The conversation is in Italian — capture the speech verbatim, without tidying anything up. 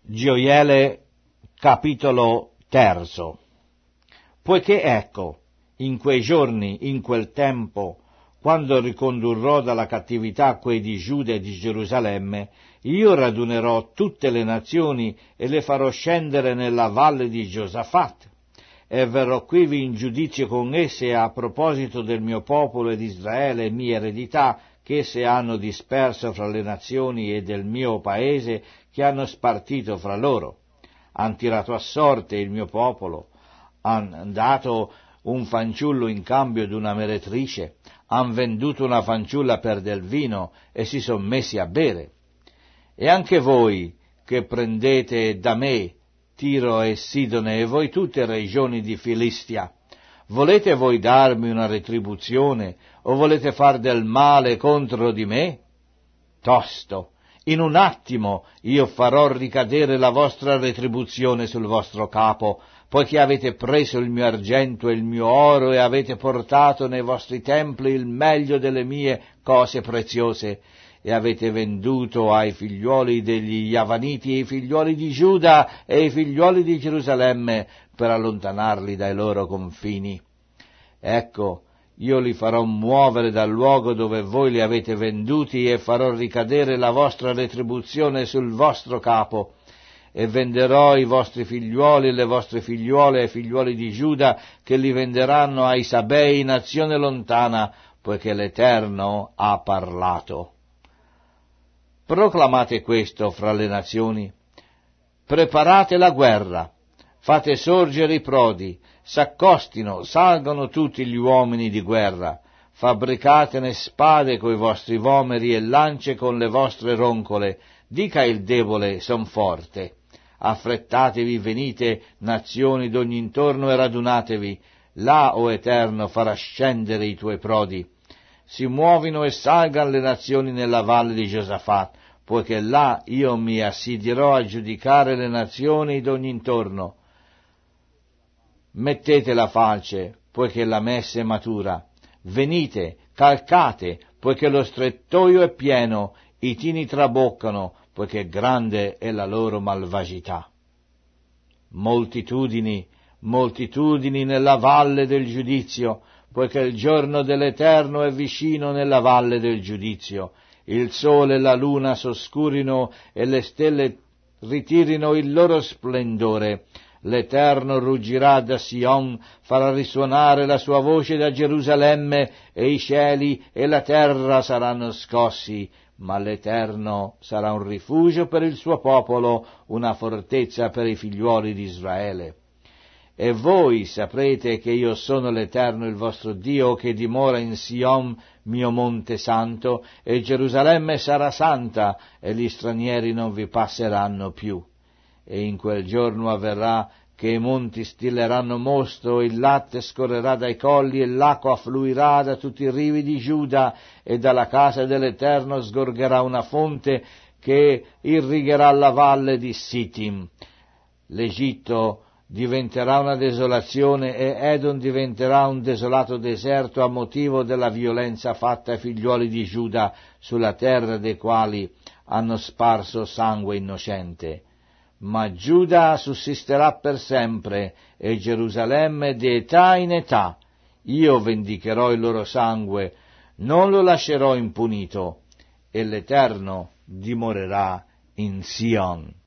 Gioiele, capitolo terzo. Poiché ecco, in quei giorni, in quel tempo, quando ricondurrò dalla cattività quei di Giuda e di Gerusalemme, io radunerò tutte le nazioni e le farò scendere nella valle di Giosafat, e verrò quivi in giudizio con esse a proposito del mio popolo ed Israele, mia eredità, che esse hanno disperso fra le nazioni, e del mio paese che hanno spartito fra loro. Han tirato a sorte il mio popolo, han dato un fanciullo in cambio d'una meretrice, han venduto una fanciulla per del vino e si son messi a bere. E anche voi, che prendete da me Tiro e Sidone e voi tutte regioni di Filistia, volete voi darmi una retribuzione o volete far del male contro di me? Tosto, in un attimo io farò ricadere la vostra retribuzione sul vostro capo, poiché avete preso il mio argento e il mio oro e avete portato nei vostri templi il meglio delle mie cose preziose, e avete venduto ai figliuoli degli Iavaniti e i figliuoli di Giuda e i figliuoli di Gerusalemme per allontanarli dai loro confini. Ecco, io li farò muovere dal luogo dove voi li avete venduti e farò ricadere la vostra retribuzione sul vostro capo, e venderò i vostri figliuoli e le vostre figliuole ai figliuoli di Giuda, che li venderanno ai Sabei, nazione lontana, poiché l'Eterno ha parlato. Proclamate questo fra le nazioni, preparate la guerra, fate sorgere i prodi, s'accostino, salgano tutti gli uomini di guerra, fabbricatene spade coi vostri vomeri e lance con le vostre roncole, dica il debole, son forte. Affrettatevi, venite, nazioni d'ogni intorno, e radunatevi, là, o Eterno, farà scendere i tuoi prodi. Si muovino e salgan le nazioni nella valle di Giosafat, poiché là io mi assidierò a giudicare le nazioni d'ogni intorno. Mettete la falce, poiché la messe è matura. Venite, calcate, poiché lo strettoio è pieno, i tini traboccano, poiché grande è la loro malvagità. Moltitudini, moltitudini nella valle del giudizio, poiché il giorno dell'Eterno è vicino nella valle del giudizio. Il sole e la luna s'oscurino e le stelle ritirino il loro splendore. L'Eterno ruggirà da Sion, farà risuonare la sua voce da Gerusalemme, e i cieli e la terra saranno scossi, ma l'Eterno sarà un rifugio per il suo popolo, una fortezza per i figliuoli di Israele. E voi saprete che io sono l'Eterno il vostro Dio, che dimora in Sion, mio monte santo, e Gerusalemme sarà santa, e gli stranieri non vi passeranno più. E in quel giorno avverrà che i monti stilleranno mosto, il latte scorrerà dai colli, e l'acqua affluirà da tutti i rivi di Giuda, e dalla casa dell'Eterno sgorgerà una fonte che irrigherà la valle di Sittim. L'Egitto diventerà una desolazione e Edom diventerà un desolato deserto a motivo della violenza fatta ai figliuoli di Giuda sulla terra dei quali hanno sparso sangue innocente. Ma Giuda sussisterà per sempre e Gerusalemme di età in età. Io vendicherò il loro sangue, non lo lascerò impunito, e l'Eterno dimorerà in Sion.